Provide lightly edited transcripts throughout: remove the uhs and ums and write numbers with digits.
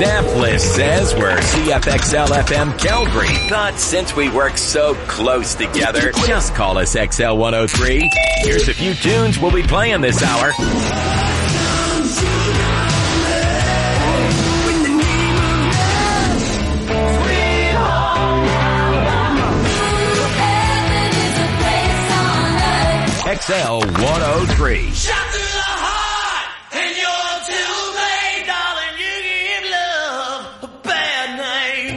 staff list says we're CFXL-FM Calgary. But since we work so close together, just call us XL103. Here's a few tunes we'll be playing this hour. XL103. Shot through the heart, and you're too late, darling. You give love a bad name.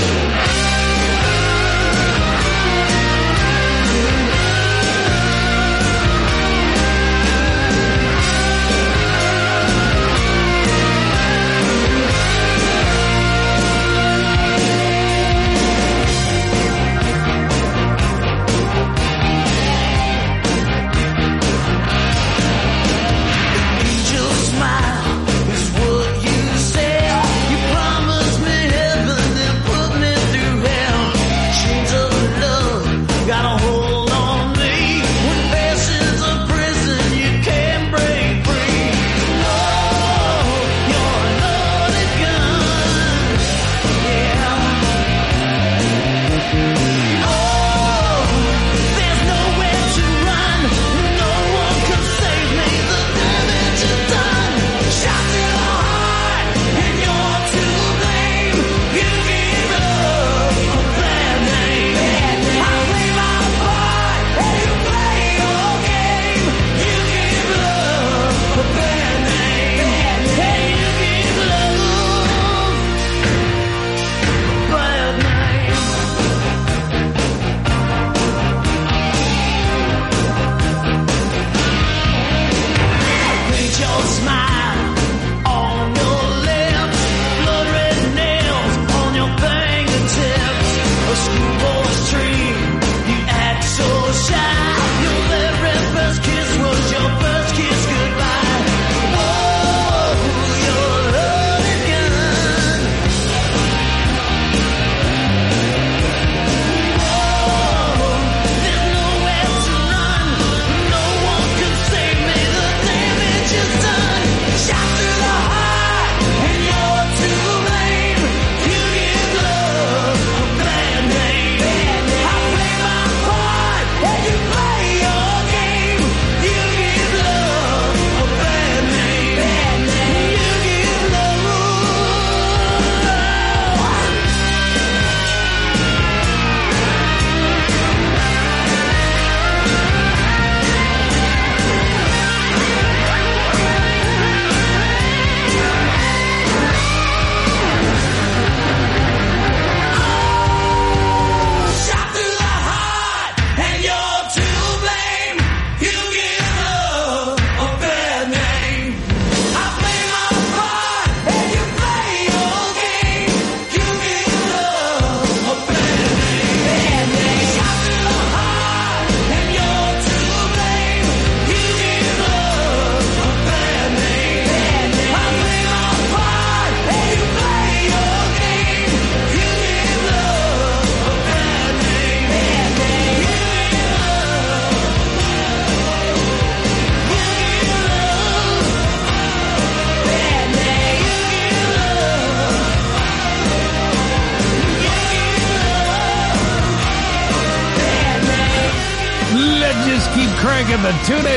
Cranking the tune-in,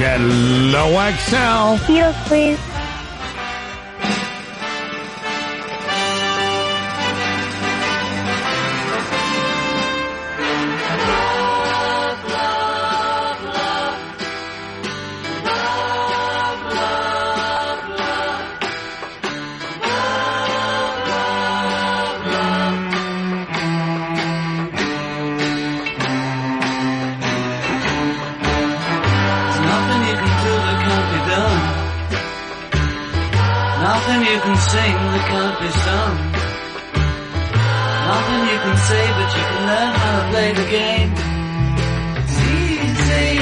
Hello XL. Beatles, please. Nothing you can sing that can't be sung. Nothing you can say, but you can learn how to play the game. It's easy.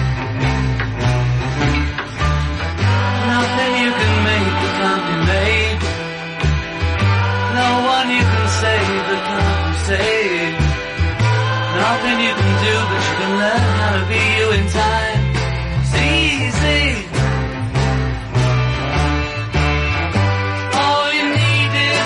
Nothing you can make that can't be made. No one you can save that can't be saved. Nothing you can do, but you can learn how to be you in time. It's easy. All you need is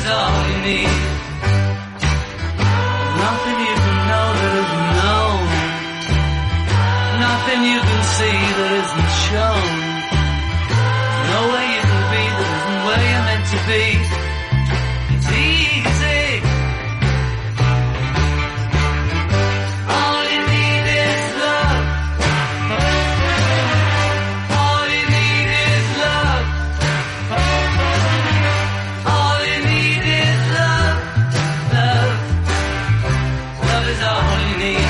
is all you need. Nothing you can know that isn't known. Nothing you can see that isn't shown. No way you can be that isn't where you're meant to be. It's easy. All you need is love. All you need is love. All you need is love. Love. Love is all you need.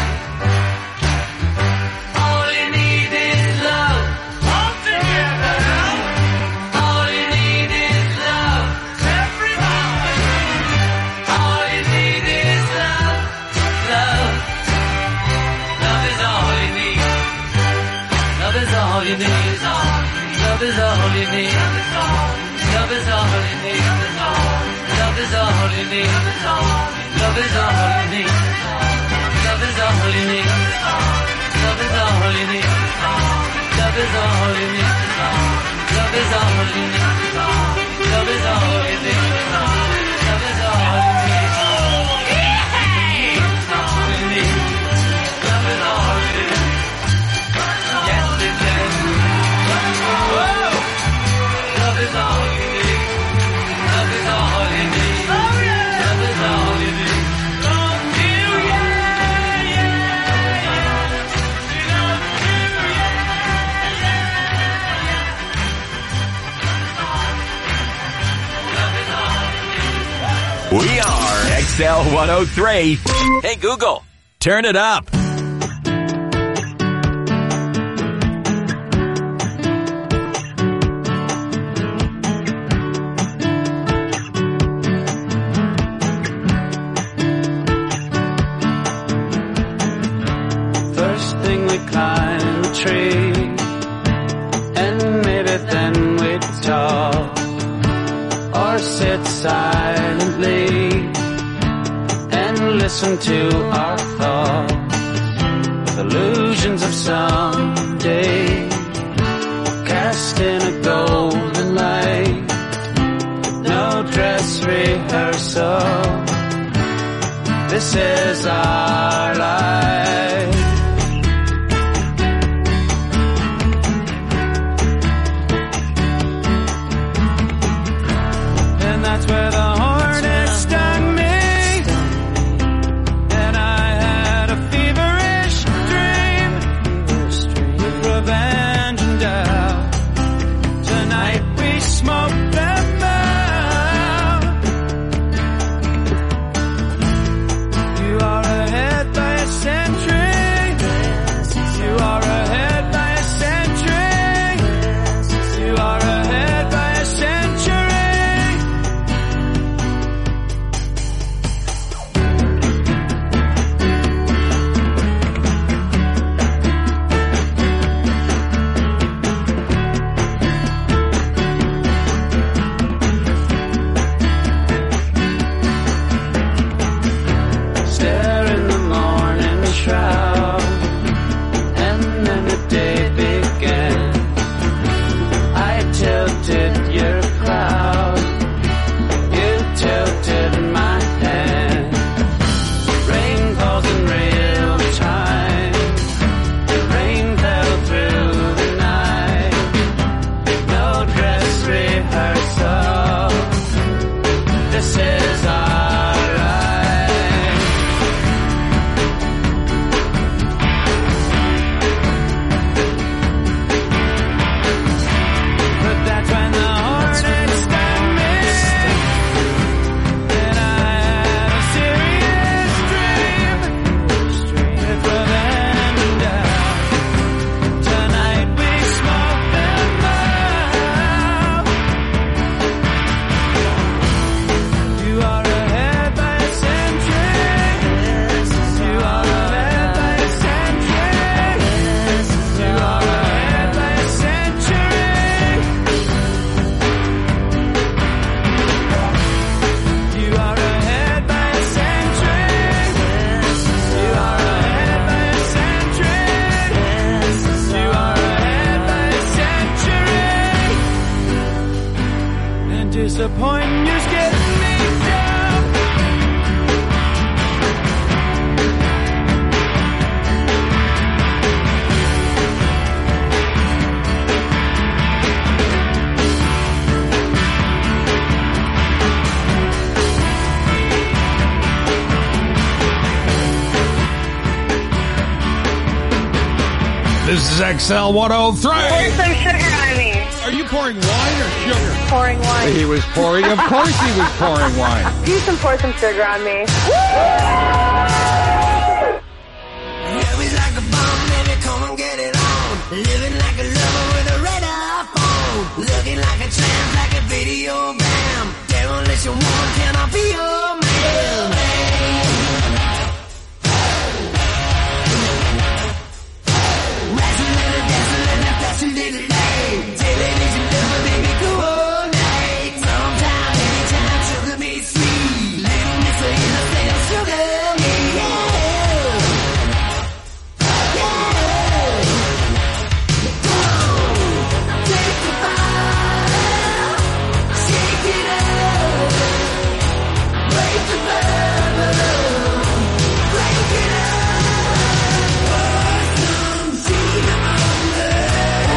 All you need is love. All together. All you need is love. Everybody. All you need is love. Love. Love is all you need. Love is all you need. Love is all you need. Love is all you need. Love is all you need. Love is all you need. Love is all you need. Love is all you need. Love is all you need. Love is all you need. Love is all you need. Love is all you need. Love is all you need. Yes, it is. Whoa! Love is all you need. Love is all you need. Love is all you need. Love you, yeah, yeah, yeah. Love you, yeah, yeah, yeah. Love is all you need. We are XL 103. Hey, Google, turn it up. First thing we climb a tree, and maybe then we talk, or sit silently and listen to our thoughts, illusions of someday, cast in a golden light, no dress rehearsal, this is our life. And that's where the hornet stung me, and I had a feverish dream with revenge and doubt. Tonight we smoke them out. You are ahead by a century. and disappointing. You're getting me down. This is XL 103. Pour some sugar on me. Are you pouring wine or sugar? Pouring wine. He was pouring. Of course he was pouring wine. You can pour some sugar on me. Love is like a bomb, baby, come and get it on. Living like a lover with a radar phone. Looking like a tramp, like a video bam. Demolition woman, can I be your man? Little lane, television lover, baby, coordinate. Sometime, anytime, sugar me sweet. Little miss her in a state of sugar me, yeah. Yeah. Come on, take the fire, shake it up, break the bubble, break it up. Pour some sugar on me.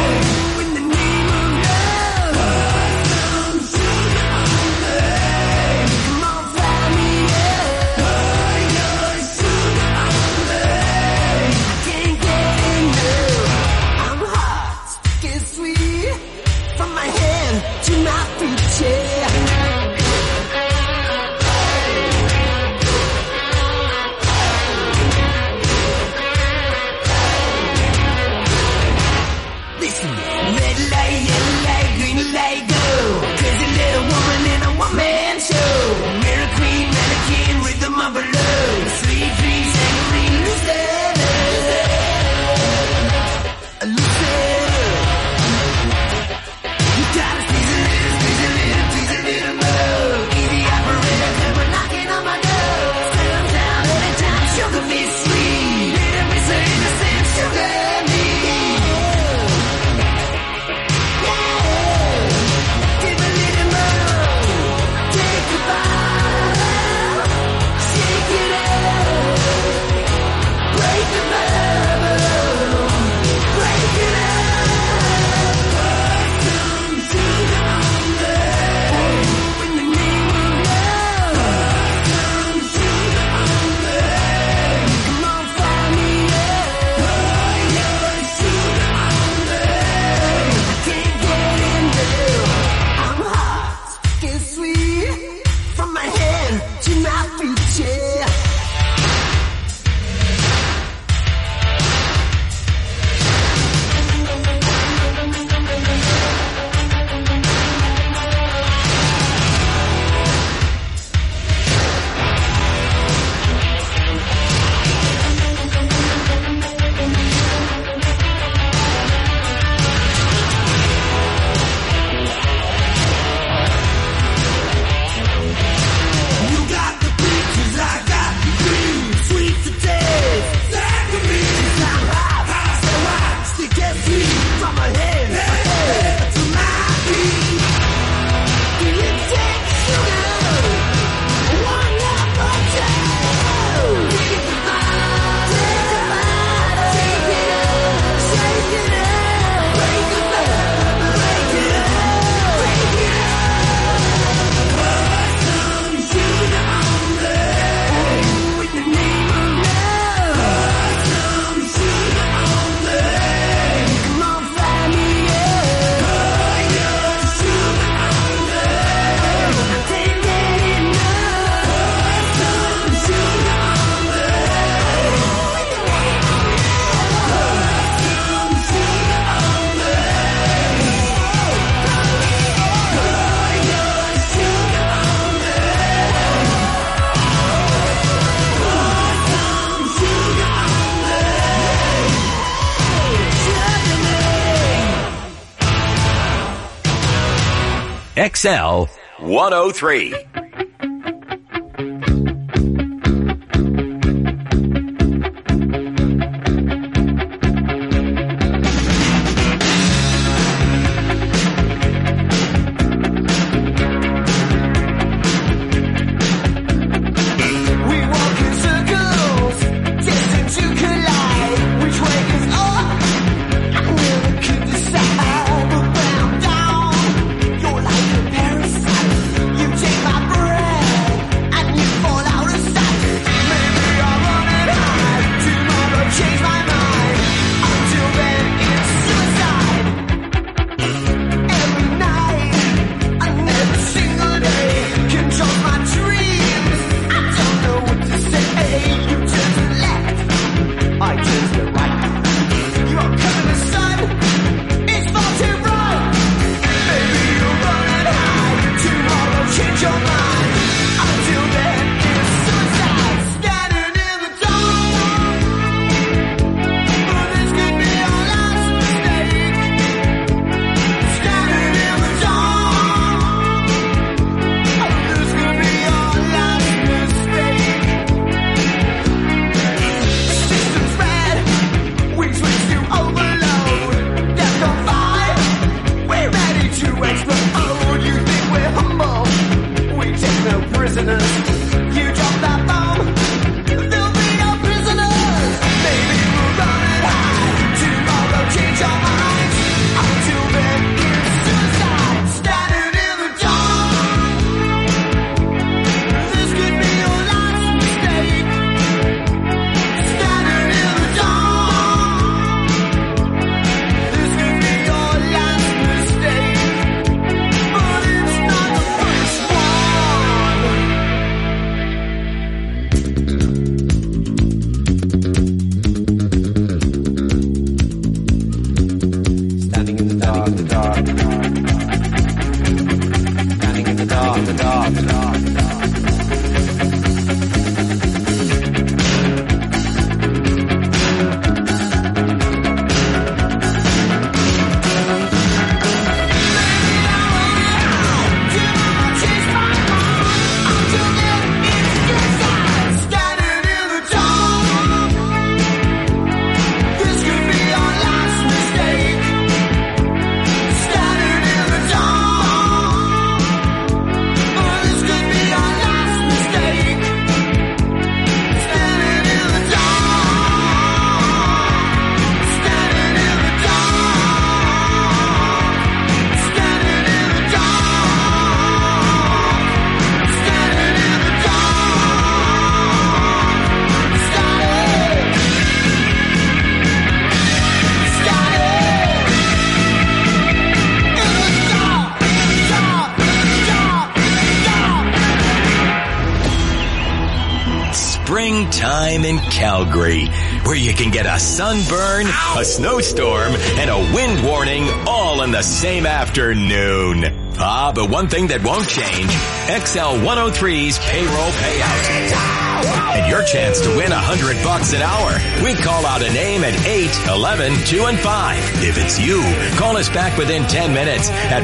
XL 103. Springtime in Calgary, where you can get a sunburn, a snowstorm, and a wind warning all in the same afternoon. But one thing that won't change, XL 103's payroll payout. And your chance to win $100 an hour. We call out a name at 8, 11, 2, and 5. If it's you, call us back within 10 minutes at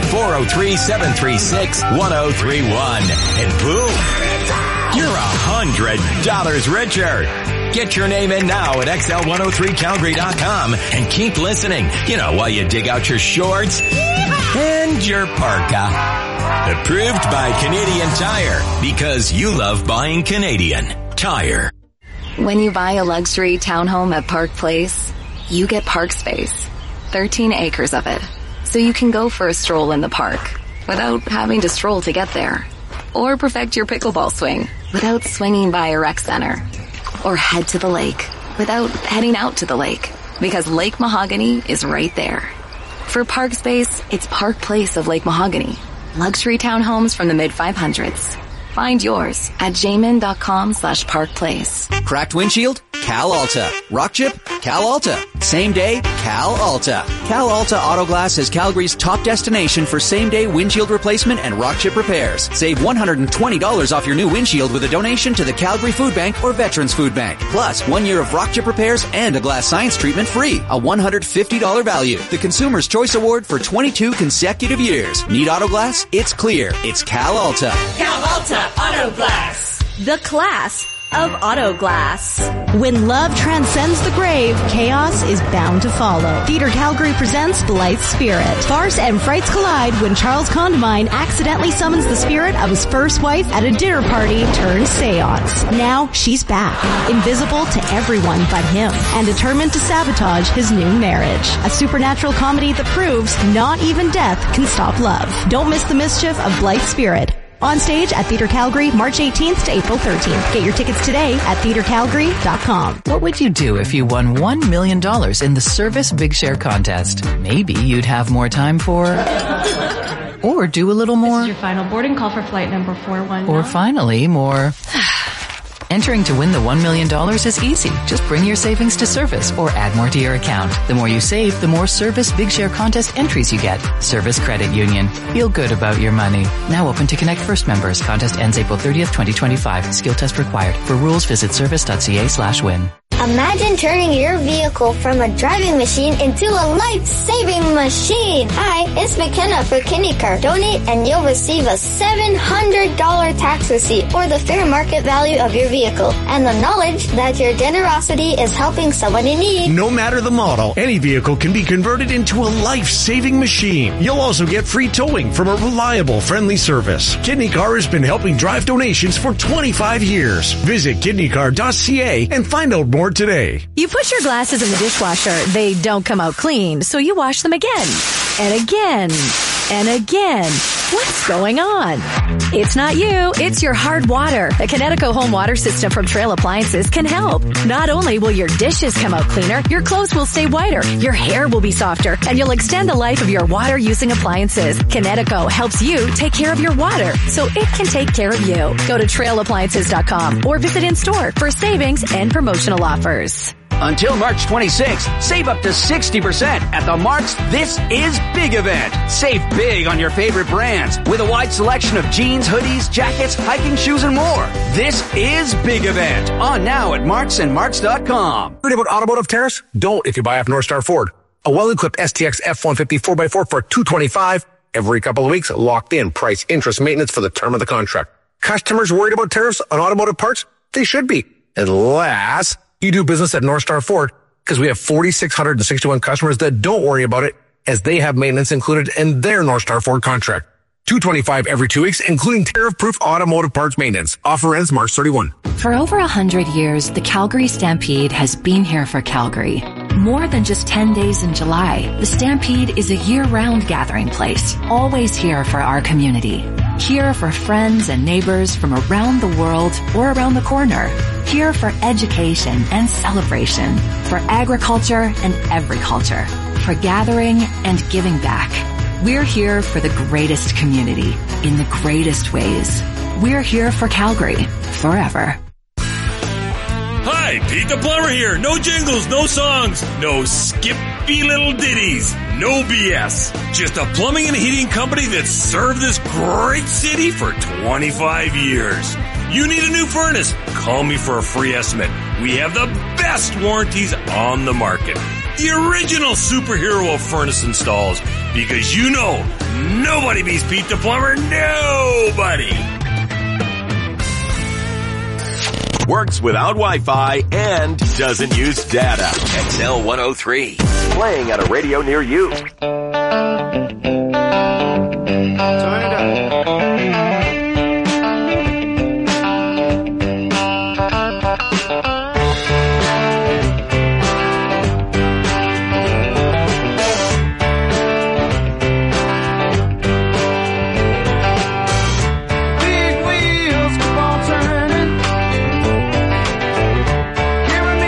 403-736-1031. And boom! You're $100 richer. Get your name in now at XL103Calgary.com and keep listening. You know, while you dig out your shorts and your parka. Approved by Canadian Tire, because you love buying Canadian Tire. When you buy a luxury townhome at Park Place, you get park space. 13 acres of it. So you can go for a stroll in the park without having to stroll to get there. Or perfect your pickleball swing without swinging by a rec center. Or head to the lake without heading out to the lake, because Lake Mahogany is right there. For Park Space, it's Park Place of Lake Mahogany. Luxury townhomes from the mid-500s. Find yours at jamin.com/parkplace. Cracked windshield? Cal Alta. Rock chip? Cal Alta. Same day? Cal Alta. Cal Alta Auto Glass is Calgary's top destination for same-day windshield replacement and rock chip repairs. Save $120 off your new windshield with a donation to the Calgary Food Bank or Veterans Food Bank. Plus, 1 year of rock chip repairs and a glass science treatment free. A $150 value. The Consumer's Choice Award for 22 consecutive years. Need auto glass? It's clear. It's Cal Alta. Cal Alta Auto Glass. The class of auto glass. When love transcends the grave, chaos is bound to follow. Theatre Calgary presents Blythe Spirit. Farce and frights collide when Charles Condamine accidentally summons the spirit of his first wife at a dinner party turned seance. Now she's back, invisible to everyone but him, and determined to sabotage his new marriage. A supernatural comedy that proves not even death can stop love. Don't miss the mischief of Blythe Spirit. On stage at Theatre Calgary, March 18th to April 13th. Get your tickets today at theatrecalgary.com. What would you do if you won $1 million in the Service Big Share contest? Maybe you'd have more time for... or do a little more. This is your final boarding call for flight number 41. Or finally, more... Entering to win the $1 million is easy. Just bring your savings to Service or add more to your account. The more you save, the more Service Big Share contest entries you get. Service Credit Union. Feel good about your money. Now open to Connect First members. Contest ends April 30th, 2025. Skill test required. For rules, visit service.ca/win. Imagine turning your vehicle from a driving machine into a life-saving machine. Hi, it's McKenna for KidneyCar. Donate and you'll receive a $700 tax receipt or the fair market value of your vehicle and the knowledge that your generosity is helping someone in need. No matter the model, any vehicle can be converted into a life-saving machine. You'll also get free towing from a reliable, friendly service. KidneyCar has been helping drive donations for 25 years. Visit kidneycar.ca and find out more today. You put your glasses in the dishwasher. They don't come out clean, so you wash them again and again and again. What's going on? It's not you. It's your hard water. The Kinetico home water system from Trail Appliances can help. Not only will your dishes come out cleaner, your clothes will stay whiter, your hair will be softer, and you'll extend the life of your water-using appliances. Kinetico helps you take care of your water so it can take care of you. Go to trailappliances.com or visit in-store for savings and promotional offers. Until March 26th, save up to 60% at the Mark's This Is Big event. Save big on your favorite brands with a wide selection of jeans, hoodies, jackets, hiking shoes, and more. This is Big event. On now at Marks and Marks.com. Worried about automotive tariffs? Don't if you buy off North Star Ford. A well-equipped STX F-150 4x4 for $225 every couple of weeks. Locked in price, interest, maintenance for the term of the contract. Customers worried about tariffs on automotive parts? They should be. Unless you do business at North Star Ford, because we have 4,661 customers that don't worry about it, as they have maintenance included in their North Star Ford contract. $225 every 2 weeks, including tariff-proof automotive parts maintenance. Offer ends March 31. For over 100 years, the Calgary Stampede has been here for Calgary. More than just 10 days in July, the Stampede is a year-round gathering place, always here for our community. Here for friends and neighbors from around the world or around the corner. Here for education and celebration, for agriculture and everyculture, for gathering and giving back. We're here for the greatest community in the greatest ways. We're here for Calgary forever. Hi, Pete the Plumber here. No jingles, no songs, no skippy little ditties, no BS. Just a plumbing and heating company that's served this great city for 25 years. You need a new furnace? Call me for a free estimate. We have the best warranties on the market. The original superhero of furnace installs. Because you know, nobody beats Pete the Plumber. Nobody. Works without Wi-Fi and doesn't use data. XL 103. Playing at a radio near you. Turn it up.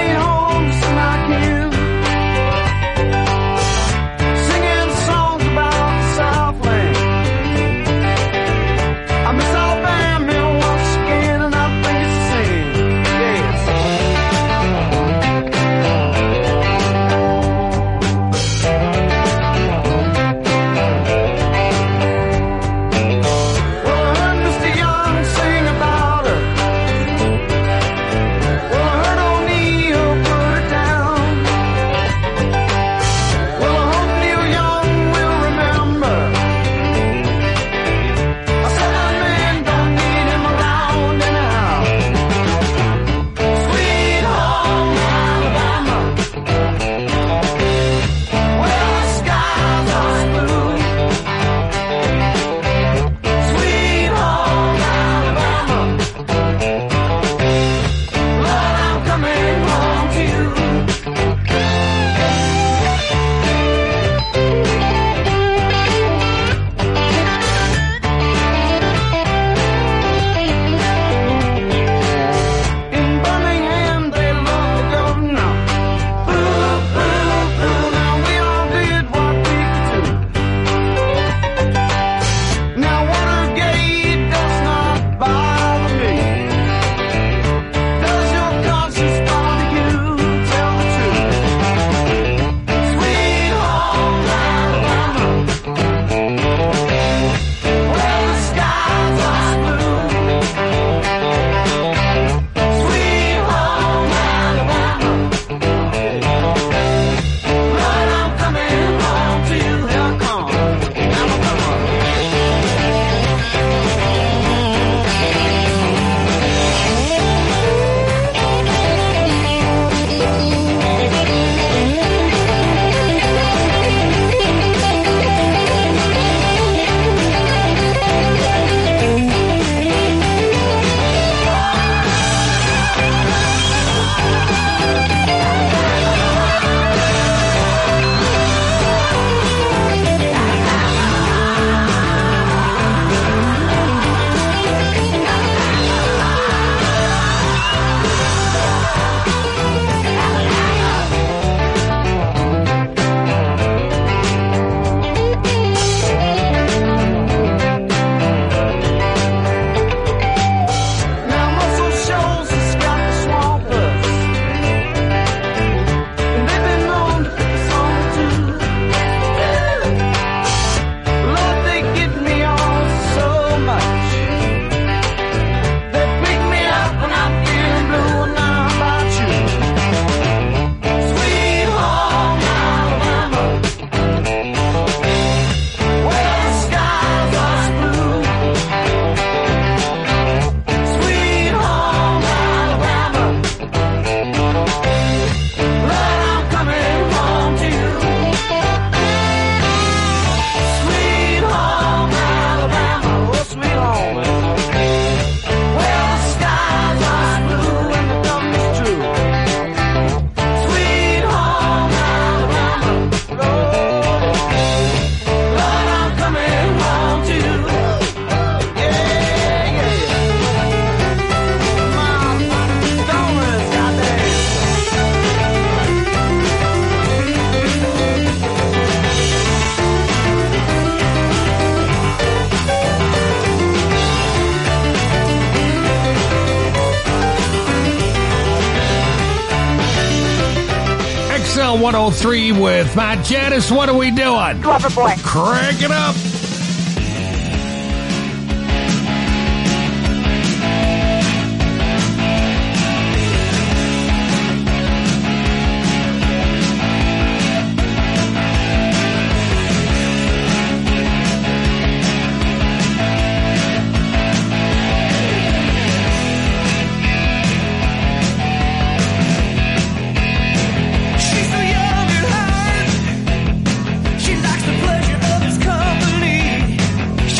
Singing songs about XL 103 with Matt Janice. What are we doing? Loverboy. Crank it up. She likes the pleasure of his company.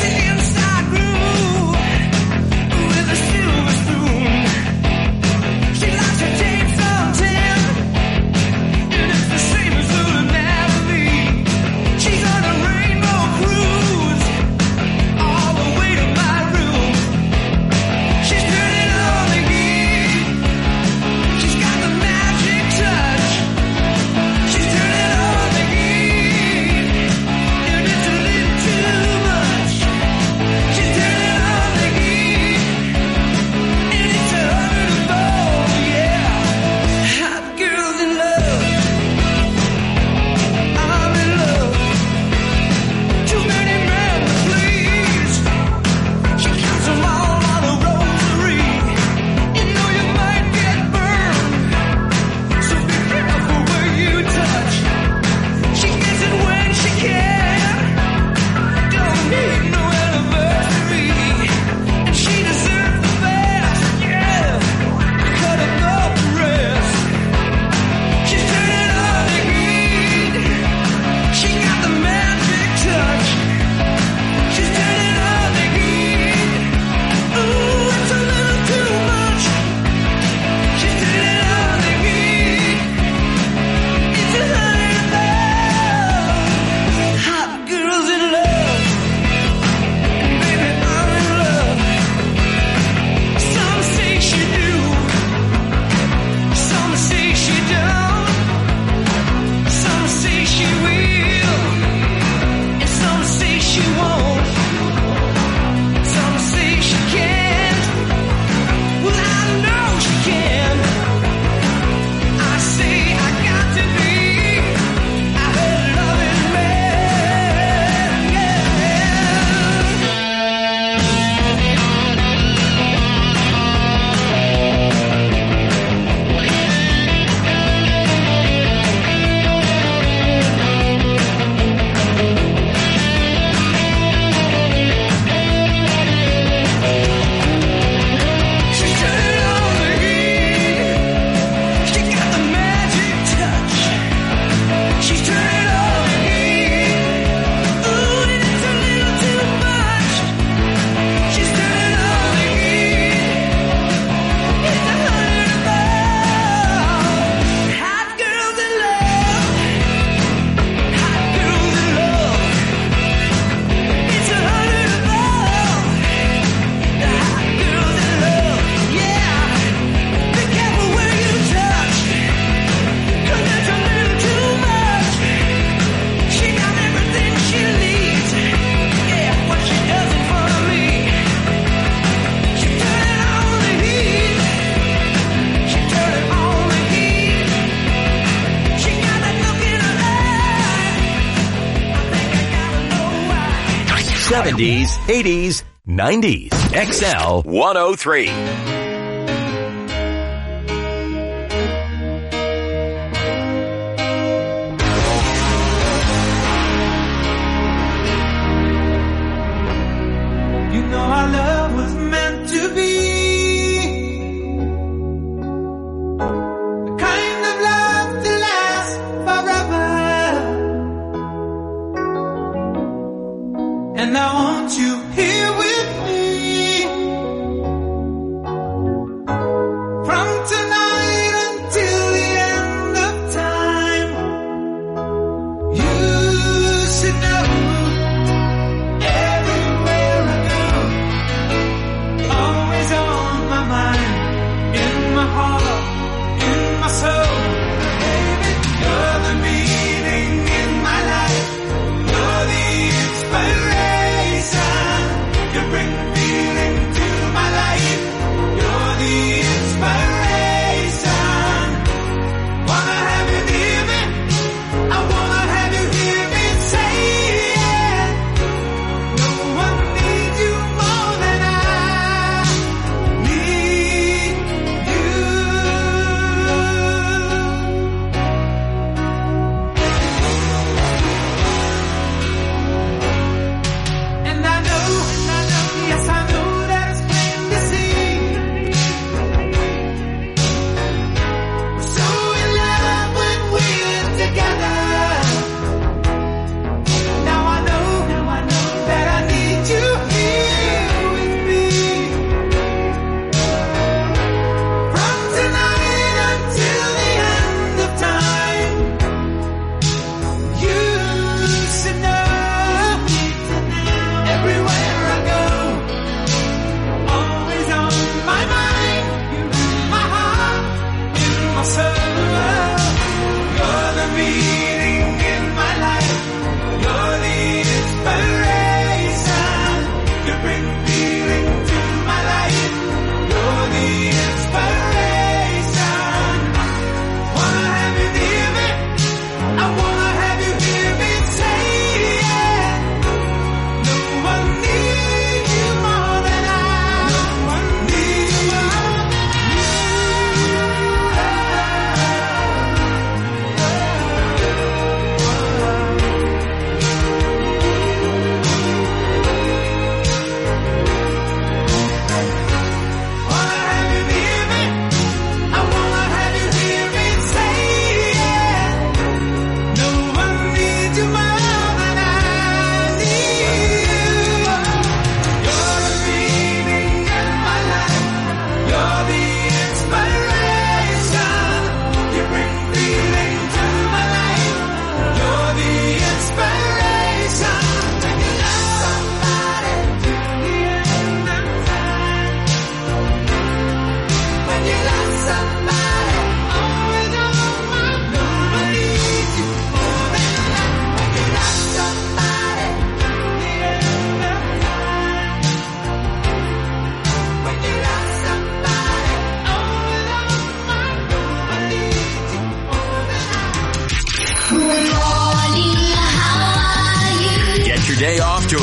'70s, '80s, '90s. XL 103. And I want you here with me.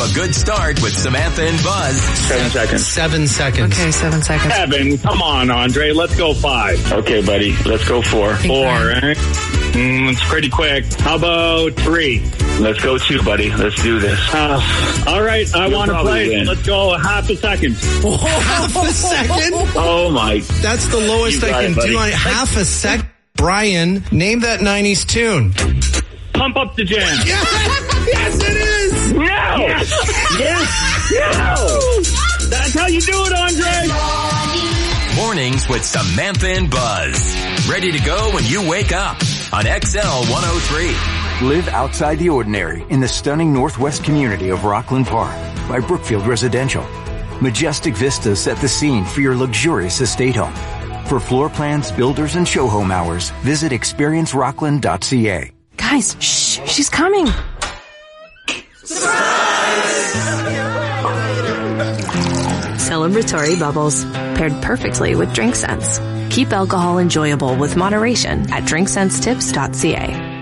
A good start with Samantha and Buzz. 7 seconds. 7 seconds. Okay, 7 seconds. 7. Come on, Andre. Let's go 5. Okay, buddy. Let's go 4. 4, right? It's pretty quick. How about 3? Let's go 2, buddy. Let's do this. All right. I want to play. Win. Let's go half a second. Half a second? Oh, my. That's the lowest I can do on it. Half a sec. Brian, name that 90s tune. Pump up the jam. Yes, it is. No. Yes. No. That's how you do it, Andre. Mornings with Samantha and Buzz. Ready to go when you wake up on XL 103. Live outside the ordinary in the stunning northwest community of Rockland Park by Brookfield Residential. Majestic vistas set the scene for your luxurious estate home. For floor plans, builders, and show home hours, visit experiencerockland.ca. Guys, shh, she's coming. Celebratory bubbles, paired perfectly with Drink Sense. Keep alcohol enjoyable with moderation at drinksensetips.ca.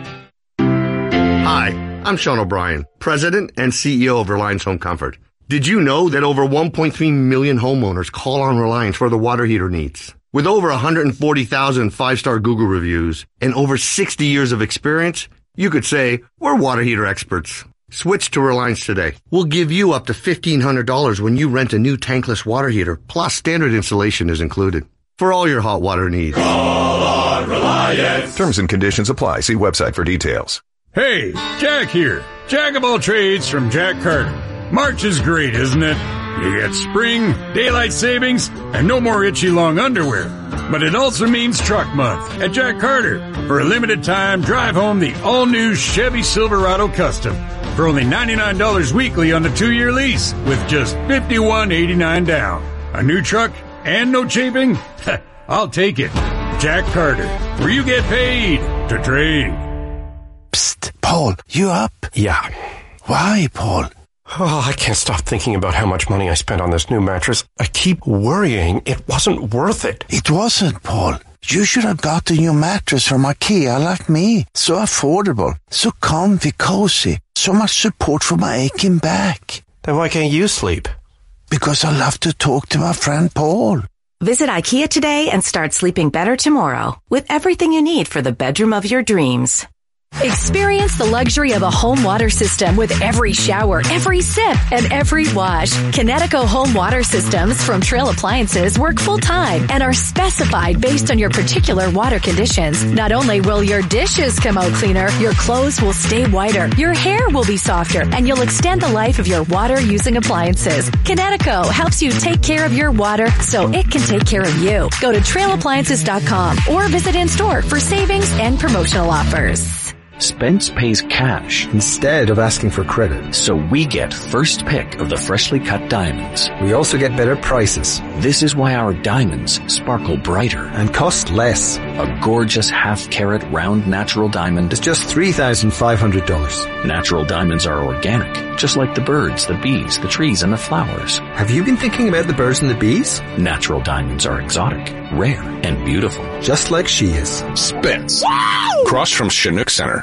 Hi, I'm Sean O'Brien, President and CEO of Reliance Home Comfort. Did you know that over 1.3 million homeowners call on Reliance for their water heater needs? With over 140,000 five-star Google reviews and over 60 years of experience, you could say we're water heater experts. Switch to Reliance today. We'll give you up to $1,500 when you rent a new tankless water heater, plus standard installation is included. For all your hot water needs. Call on Reliance. Terms and conditions apply. See website for details. Hey, Jack here. Jack of all trades from Jack Carter. March is great, isn't it? You get spring, daylight savings, and no more itchy long underwear. But it also means truck month at Jack Carter. For a limited time, drive home the all-new Chevy Silverado Custom for only $99 weekly on the 2-year lease with just $51.89 down. A new truck and no chafing? I'll take it. Jack Carter, where you get paid to trade. Psst, Paul, you up? Yeah. Why, Paul? Oh, I can't stop thinking about how much money I spent on this new mattress. I keep worrying it wasn't worth it. It wasn't, Paul. You should have got the new mattress from IKEA like me. So affordable, so comfy, cozy, so much support for my aching back. Then why can't you sleep? Because I love to talk to my friend Paul. Visit IKEA today and start sleeping better tomorrow with everything you need for the bedroom of your dreams. Experience the luxury of a home water system with every shower, every sip, and every wash. Kinetico home water systems from Trail Appliances work full-time and are specified based on your particular water conditions. Not only will your dishes come out cleaner, your clothes will stay whiter, your hair will be softer, and you'll extend the life of your water-using appliances. Kinetico helps you take care of your water so it can take care of you. Go to trailappliances.com or visit in-store for savings and promotional offers. Spence pays cash instead of asking for credit, so we get first pick of the freshly cut diamonds. We also get better prices. This is why our diamonds sparkle brighter and cost less. A gorgeous half-carat round natural diamond is just $3,500. Natural diamonds are organic, just like the birds, the bees, the trees, and the flowers. Have you been thinking about the birds and the bees? Natural diamonds are exotic, rare, and beautiful. Just like she is. Spence. Across from Chinook Center.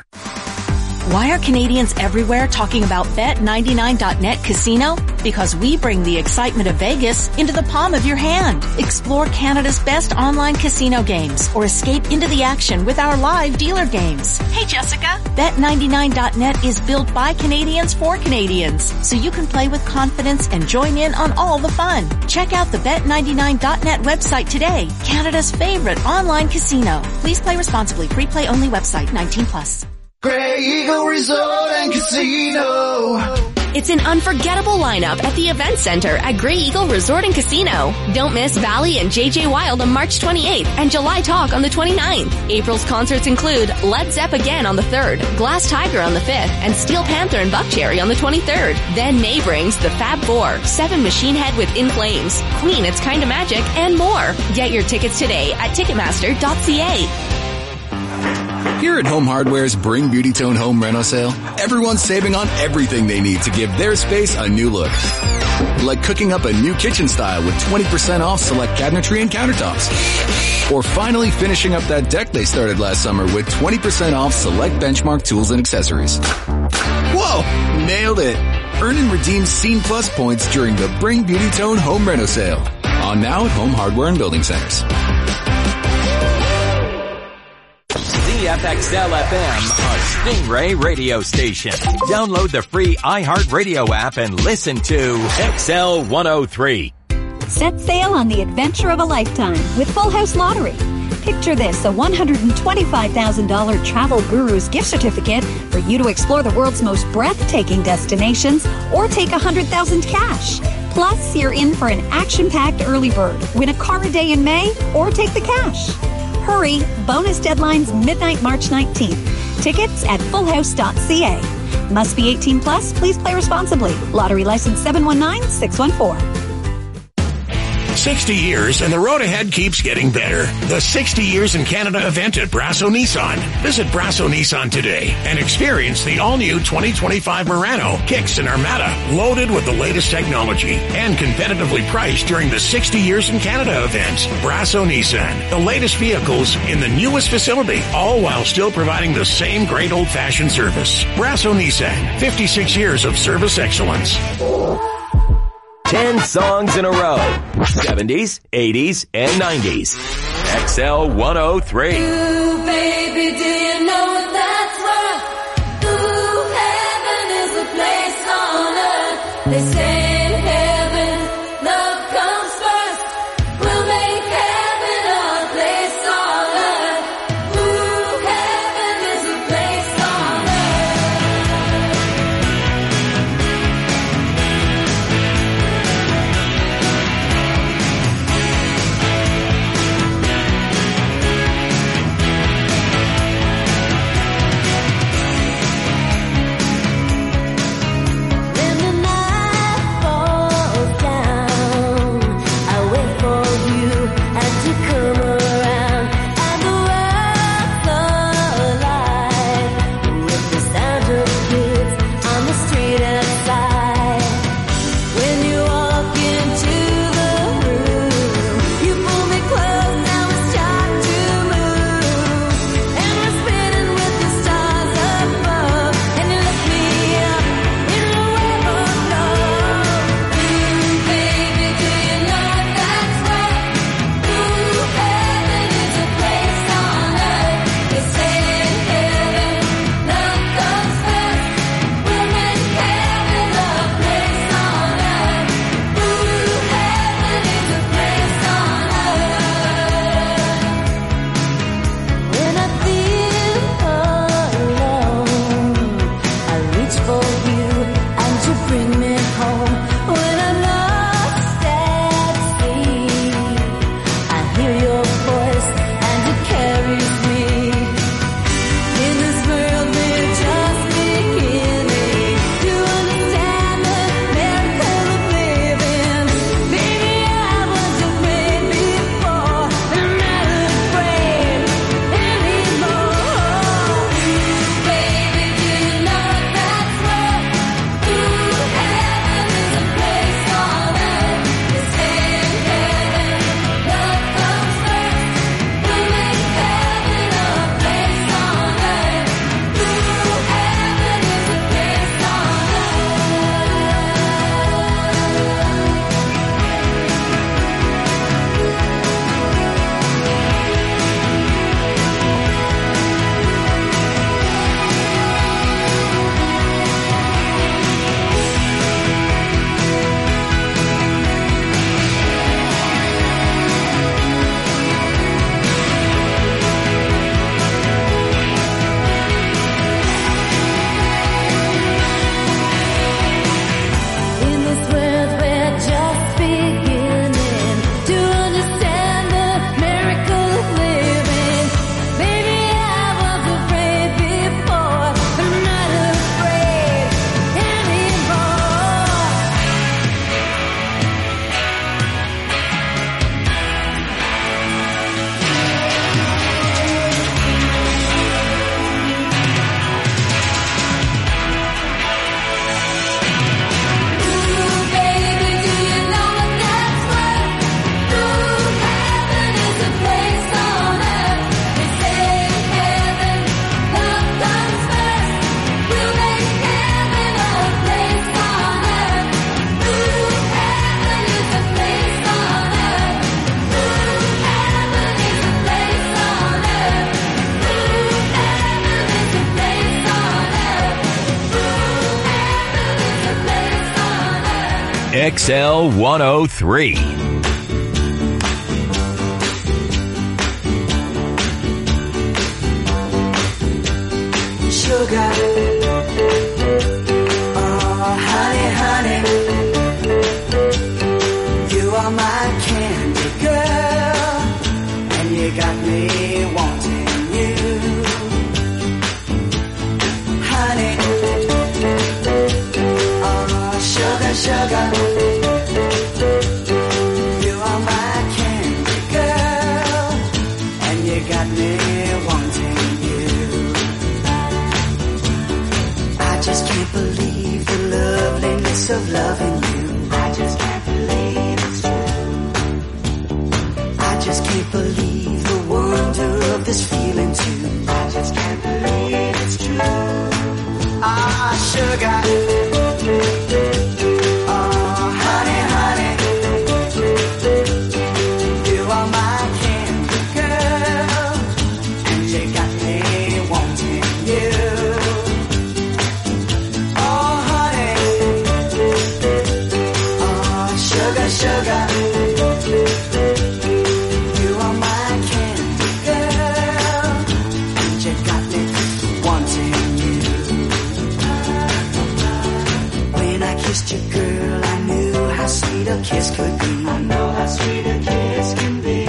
Why are Canadians everywhere talking about Bet99.net Casino? Because we bring the excitement of Vegas into the palm of your hand. Explore Canada's best online casino games or escape into the action with our live dealer games. Hey, Jessica. Bet99.net is built by Canadians for Canadians, so you can play with confidence and join in on all the fun. Check out the Bet99.net website today, Canada's favorite online casino. Please play responsibly. Free play only website, 18+. Grey Eagle Resort and Casino. It's an unforgettable lineup at the Event Center at Grey Eagle Resort and Casino. Don't miss Valley and JJ Wild on March 28th and July Talk on the 29th. April's concerts include Led Zepp again on the 3rd, Glass Tiger on the 5th, and Steel Panther and Buckcherry on the 23rd. Then May brings the Fab Four, 7 Machine Head with In Flames, Queen It's Kinda Magic, and more. Get your tickets today at Ticketmaster.ca. Here at Home Hardware's Bring Beauty Tone Home Reno Sale, everyone's saving on everything they need to give their space a new look. Like cooking up a new kitchen style with 20% off select cabinetry and countertops. Or finally finishing up that deck they started last summer with 20% off select Benchmark tools and accessories. Whoa! Nailed it! Earn and redeem Scene Plus points during the Bring Beauty Tone Home Reno sale. On now at Home Hardware and Building Centers. CFXL FM, a Stingray radio station. Download the free iHeartRadio app and listen to XL 103. Set sail on the adventure of a lifetime with Full House Lottery. Picture this, a $125,000 Travel Gurus gift certificate for you to explore the world's most breathtaking destinations or take $100,000 cash. Plus, you're in for an action-packed early bird. Win a car a day in May or take the cash. Hurry, bonus deadline's midnight March 19th. Tickets at fullhouse.ca. Must be 18 plus, please play responsibly. Lottery license 719614. 60 years and the road ahead keeps getting better. The 60 Years in Canada event at Brasso Nissan. Visit Brasso Nissan today and experience the all-new 2025 Murano, Kicks, and Armada, loaded with the latest technology and competitively priced during the 60 Years in Canada event. Brasso Nissan, the latest vehicles in the newest facility, all while still providing the same great old-fashioned service. Brasso Nissan, 56 years of service excellence. 10 songs in a row. 70s, 80s, and 90s. XL 103. Ooh, baby, do you know that's right? Ooh, heaven is a place on earth. They say in heaven, love comes first. We'll make heaven a place on earth. Ooh, heaven is a place on XL 103. Sugar, oh honey, honey, you are my candy girl, and you got me wanting you, honey, oh sugar, sugar, you are my candy girl, and you got me wanting you. I just can't believe the loveliness of loving you. I just can't believe it's true. I just can't believe the wonder of this feeling too. I just can't believe it's true. Ah, sugar. Oh, honey, honey. You are my candy girl, and you got me wanting you. Sugar, you are my candy girl, and you got me wanting you. When I kissed you, girl, I knew how sweet a kiss could be. I know how sweet a kiss can be.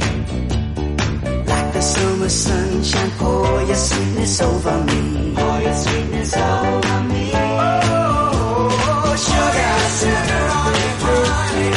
Like the summer sunshine, pour your sweetness over me. Pour your sweetness over me. Oh, sugar, sugar on me, honey.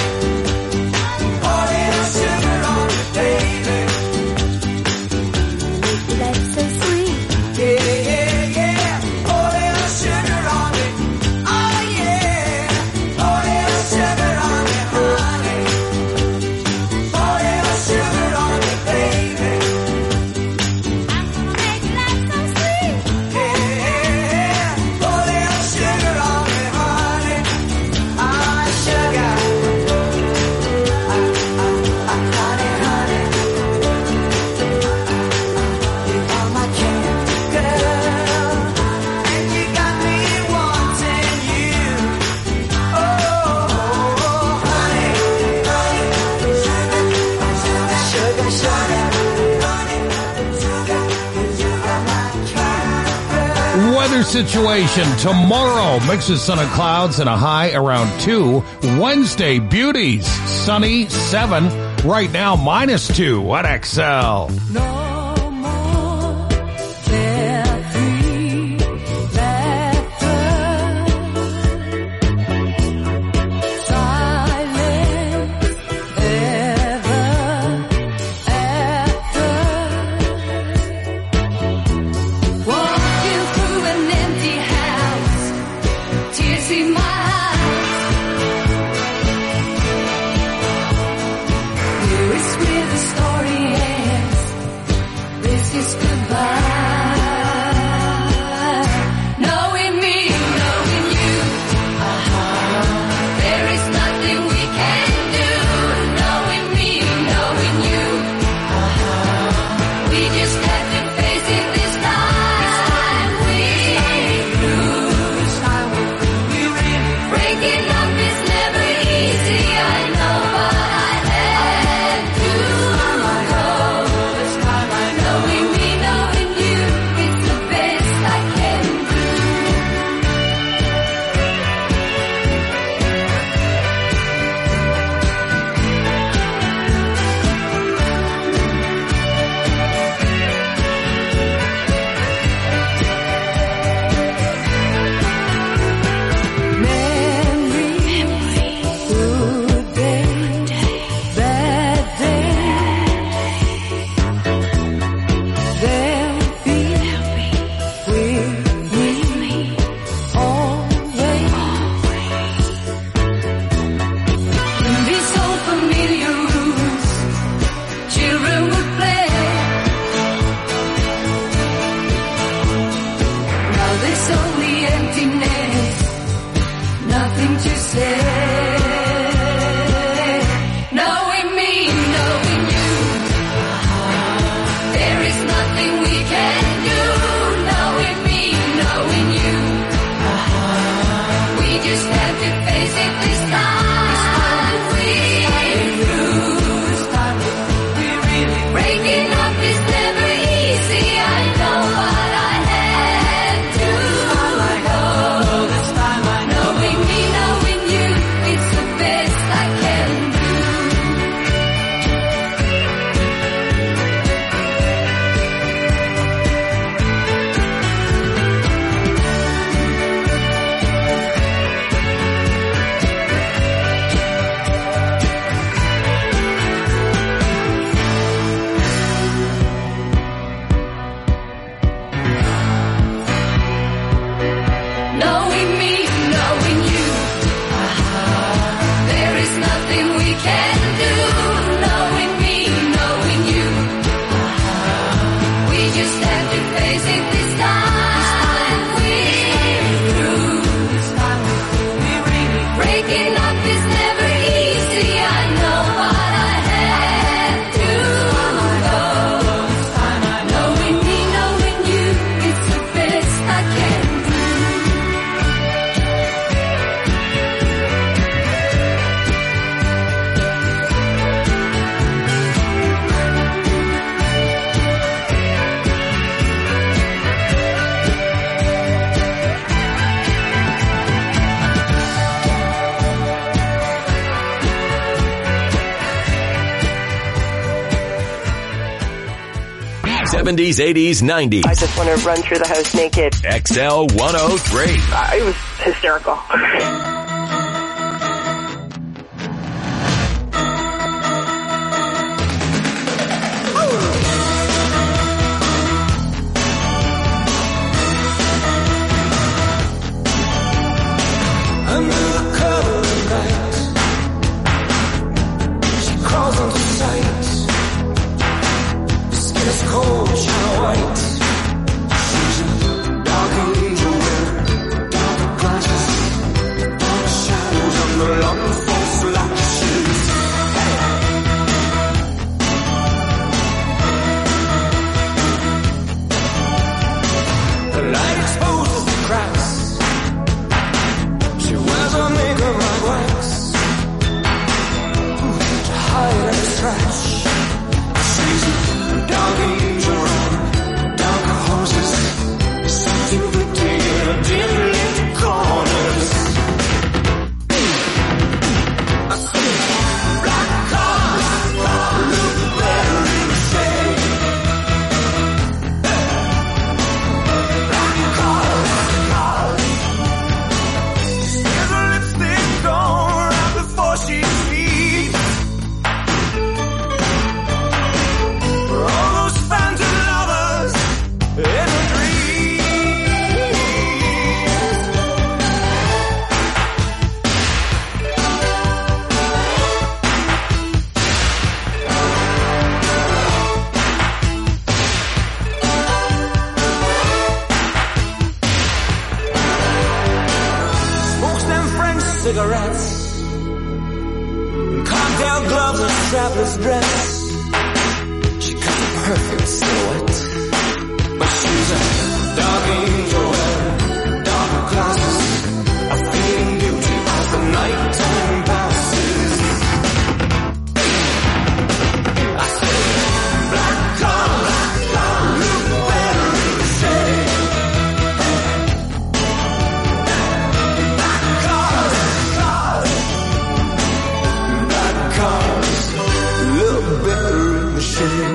Situation tomorrow, mix of sun and clouds and a high around 2. Wednesday, beauties, sunny 7. Right now, -2 at XL. 70s, 80s, 90s. I just want to run through the house naked. XL 103. It was hysterical. Under the cover of night, she crawls into sight. Her skin is cold, shine white. She's a dark angel with dark glasses, dark shadows under long false lashes. The light exposes the cracks. She wears her makeup like wax to hide any scratch. She's a dark angel on darker horses, something pretty in a dim lit corners. I see black cars look better in the shade. Black cars. Before she speaks, for all those phantom lovers in her smokes them French cigarettes, cocktail gloves and strapless dress. She cuts a perfect silhouette, but she's a dark angel wearing dark glasses, a fleeting beauty as the nighttime passes. I say black cars look better in the shade. Black cars look better in the shade.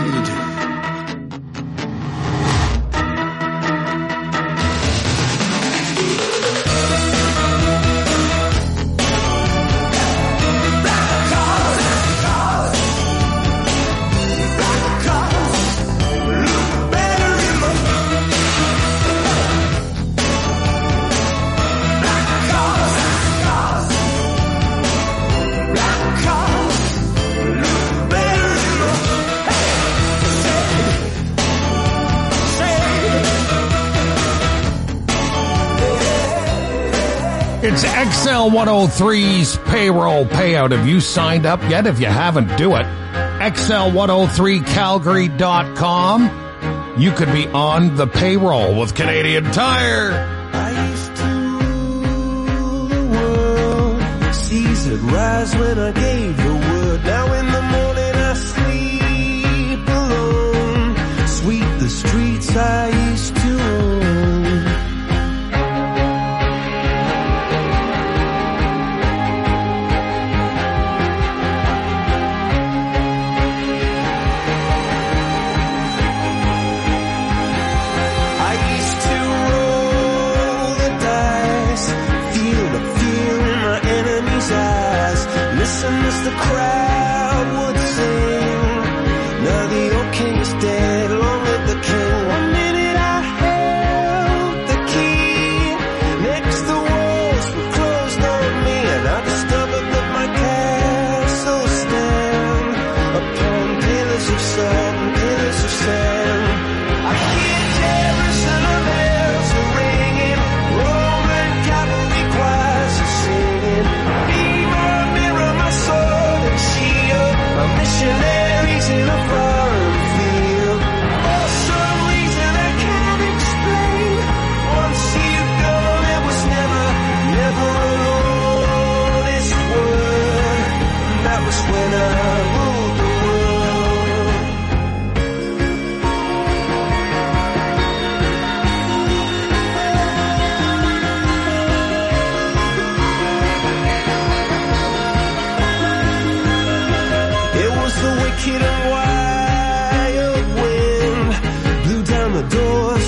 It's XL 103's payroll payout. Have you signed up yet? If you haven't, do it. XL103Calgary.com. You could be on the payroll with Canadian Tire. I used to rule the world, seas would rise when I gave the word. Now in the morning I sleep alone, sweep the streets I used to own. Listen as the crowd would sing. Now the old king is dead, long live the king. 1 minute I held the key. Next the walls were closed on me, and I discovered that my castle stand upon pillars of salt and pillars of sand. I hear terrors and the bells are ringing, Roman cavalry choirs are singing. Missionaries in a foreign field. For some reason I can't explain. Once you've gone, it was never alone. This word, that was when I ruled the wicked and wild wind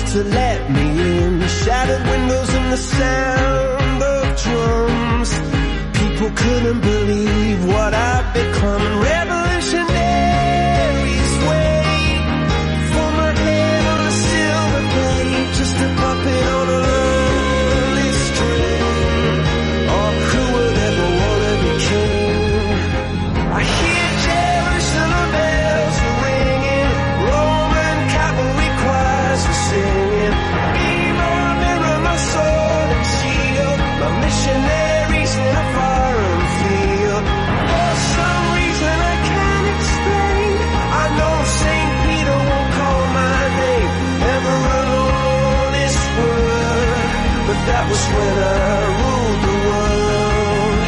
to let me in. The shattered windows and the sound of drums. People couldn't believe what I'd become. Revolutionaries wait for my head on a silver plate, just a puppet on a lonely string. Oh, who would ever want to be king? I hear Jerusalem bells are ringing, Roman cavalry choirs are singing. Be my mirror, my sword and shield, my missionaries in a foreign field. For some reason I can't explain, I know St. Peter won't call my name ever alone this world, but that was when I ruled the world.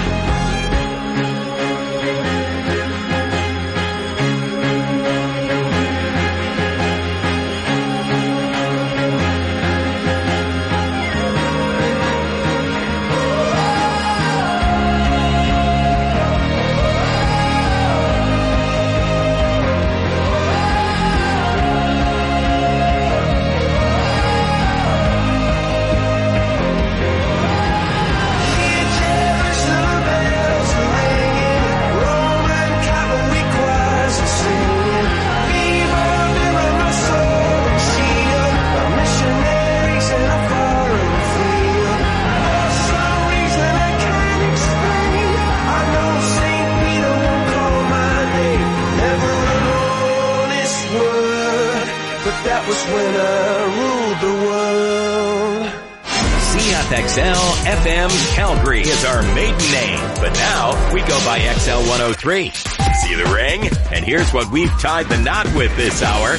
That was when I ruled the world. CFXL FM Calgary is our maiden name, but now we go by XL 103. See the ring? And here's what we've tied the knot with this hour.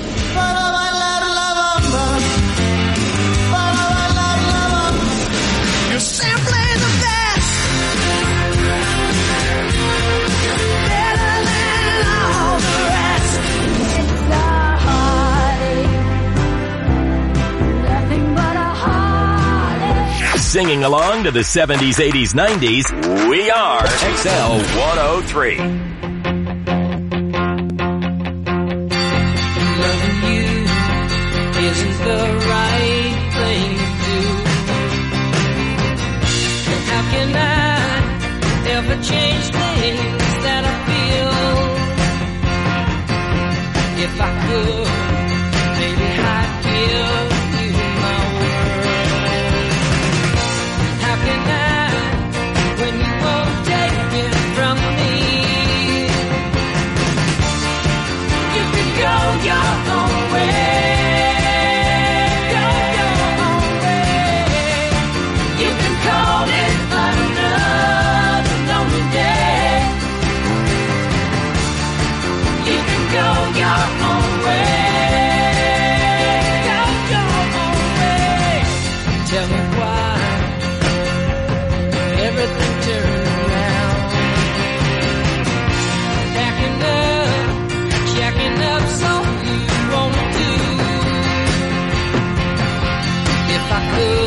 You're simply the best. Better than all the rest. It's a heartache. Nothing but a heartache. Singing along to the 70s, 80s, 90s, we are XL 103. Loving you isn't the right thing to do. And how can I ever change things that I feel? If I could, maybe I'd give you my word. How can I, when you won't take it from me? You can go your own way. Go your own way. You can call it another lonely day. You can go your own way. Go your own way. Tell me why everything turned around. Backing up, checking up, so you won't do. If I could.